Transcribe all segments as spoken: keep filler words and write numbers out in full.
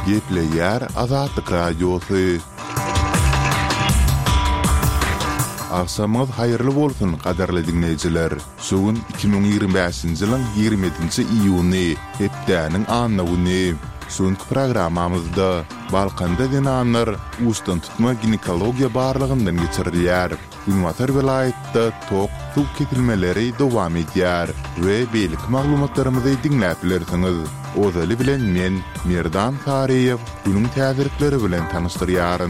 Gepleyer Azatlyk Radiosu. Akşamınız hayırlı bolsun qadarly dinleyijiler. Şugun iki bin ýygrimi beşinji ýylyň ýigrimenti iýuny, hepdäniň annawyny. Şonky programmamyzda Balkanda dinanlar ustan tutma ginekologiýa barlygyndan geçirilýär. Ünwatar vilayetde tok suw ketilmeleri dowam edýär we beýlik maglumatlarymyzy dinläp bilersiňiz. Ozaly bilen men Merdan Tariýew günüň täzirikleri bilen tanystyryaryn.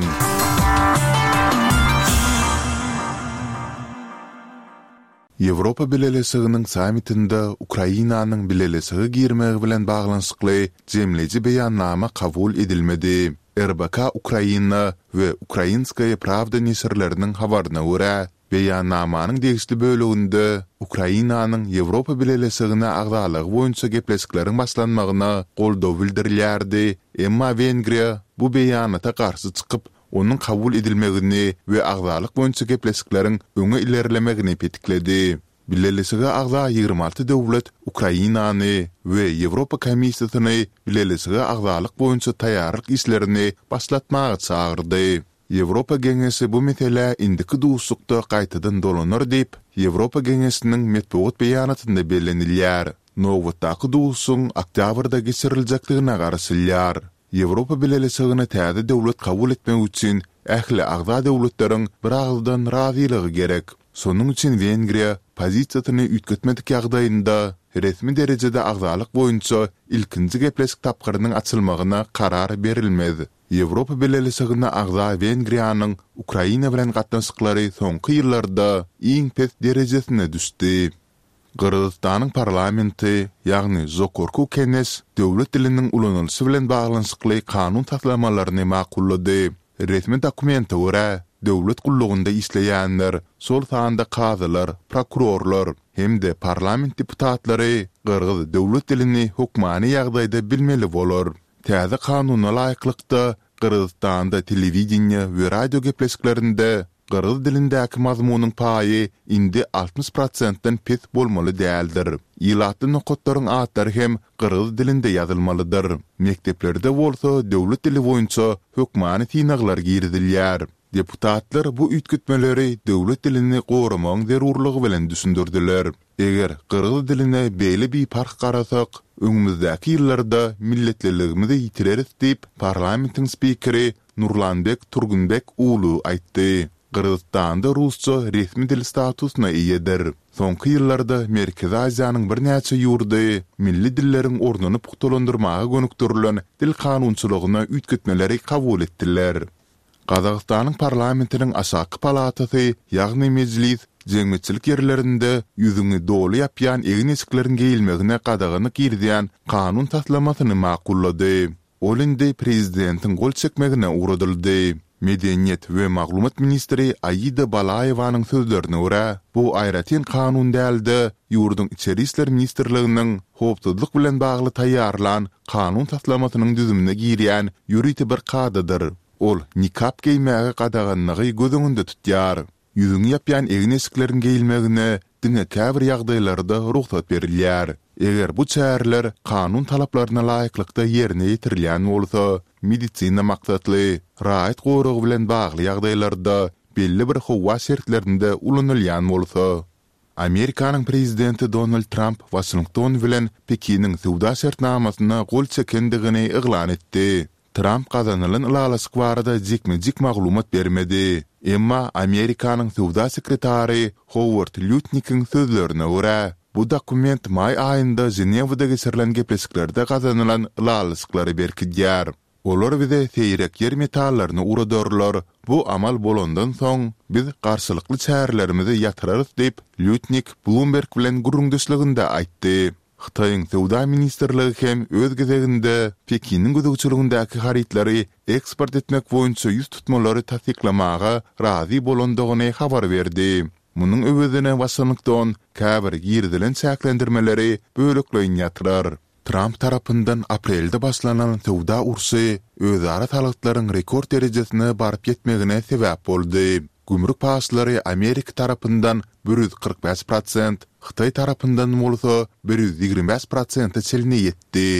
Ýewropa Bilelesigiň sammitinde Ukrainanyň Bilelesigi girmegi bilen baglanşykly jemleji beýannama kabul edilmedi. R B K Ukraina we Ukrainskaya Pravda nesirleriniň habaryna görä, beýannamanyň degişli bölüginde Ukrainanyň Ýewropa Bilelesigine agdalygy boýunça gepleşikleriň başlanmagyna goldaw bildirilýärdi. Emma Wengriýa bu beýanata garşy çykyp onun kabul edilmegini we agdalyk boýunça gepleşikleriň öňe ilerlemegini petikledi. Bilelesiga agda ýygrimi alty döwlet Ukrainany we Ýewropa Komissiýasyny Bilelesiga agdalyk boýunça taýýarlyk işlerini başlatmagy çagyrdy. Ýewropa Geňesi bu mesele indiki duýuşlukda gaýtadan dolanır diýip Ýewropa Geňesiniň metbuat beýanatynda bellenilýär. Nowatdaky duýuşyň oktýabrda geçiriljaklygyna garşylýar. Ýewropa Bilelesigine täze döwlet kabul etmek üçin ähli agda döwletleriň bir agzdan razylygy gerek. Sonuň üçin Wengriýa pozisiýasyny ütgetmedik ýagdaýynda resmi derejede agdalyk boýunça ilkinji gepleşik tapgyrynyň açylmagyna karar berilmedi. Ýewropa Bilelesigine agda Wengriýanyň Ukraina bilen gatnaşyklary soňky ýyllarda iň pes derejesine düşdi. Gırgızstanyň parlamenti, ýagny Zokorku Kenes, döwlet diliniň ulanylşy bilen baglanşykly kanun taslamalaryny makullady. Resmi dokumenta görä, döwlet gullugynda işleýänler, sol sanda kazylar, prokurorlar hemde parlament deputatlary gyrgyz döwlet dilini hukmany ýagdaýda bilmeli bolar. Täze kanuny laýyklykda Gyrgyzstanda telewizioniýa we radio gepleşiklerinde Gyrgyz dilindäki mazmunyň paýy indi altmış prosentdan pes bolmaly däldir. Ýylatly nokotlaryň atlary hem Gyrgyz dilinde ýazylmalydyr. Mekteplerde bolsa döwlet dili boýunça hukmany synaglar girdilýär. Deputatlar bu ütgütmeleri döwlet dilini goramagyň zerurlygy bilen düşündirdiler. Eger Gyrgyz diline beýle bir park garasak, öňümüzdäki ýyllarda milletliligimizi ýitireris diýip parlamentiň spikeri Nurlanbek Turgunbek ulu aýtdy. Gyrgyzstanda rusça resmi dil statusyna iýedir. Soňky ýyllarda Merkezi Aziýanyň bir näçe ýurdy milli dilleriň ornuny puhtalandyrmaga gönükdirilen dil kanunçylygyna ütgütmeleri kabul etdiler. Gazagystanyň parlamentiniň aşaky palatasy, ýagny mejlis, jeňmeçilik ýerlerinde ýüzüňi doly ýapýan egin eşiklerin geýilmegine gadagany girdiýän kanun taslamasyny makullady. Ol indi prezidentiň gol çekmegine uğradyldy. Medeniýet we maglumat ministri Aýyda Balaýewanyň sözlerine görä, bu aýratyn kanun däldi, ýurduň içeri işler ministrliginiň howpsuzlyk bilen bagly taýýarlan kanun taslamasynyň düzümine girýän ýüriti bir kadadyr. Ol nikap giýmege gadaganyny gözüňde tutýar. Ýüzüňi ýapýan egin eşiklerin geýilmegine diňe käbir ýagdaýlarda ruhsat berilýär. Eger bu çäherler kanun talaplaryna laýyklykda ýerine ýetirilýän bolsa, medisina maksatly, rahat gorugy bilen bagly ýagdaýlarda belli bir howa şertlerinde ulanylýan bolsa. Amerikanyň prezidenti Donald Trump Washington bilen Pekiniň sowda şertnamasyna gol çekendigini iglan etdi. Trump kazanılan ılalaşık barada jekme-jek maglumat bermedi. Emma Amerikanyň sowda sekretary Howard Lutnick'in sözlerine görä, bu dokument may aýynda Ženewada geçirilen gepleşiklerde kazanılan ılalaşyklary berkidýär. Olar bize seýrek yer metallaryny uradyrlar. Bu amal bolandan soň biz garşylykly çäherlerimizi ýatyrarys diýip Lutnick Bloomberg bilen gurrundaşlygynda aýtdy. Xitayň Sowda ministrligi hem öz gezeginde Pekiniň gözegçiligindäki haritleri eksport etmek boýunça ýüz tutmalary tasdiklamaga razy bolandygyny habar berdi. Munyň öwedine Washington käbir girdilen çäklendirmeleri bölekleýin ýatyrar. Trump tarapyndan aprelde başlanan sowda ursy özara talaklaryň rekord derejesine baryp ýetmegine sebäp boldy. Gümrük paslary Amerika tarapyndan bir yüz kırk beş prosent, Xitay tarapyndan bolsa bir yüz ýigirmi beş prosent çelini ýetdi.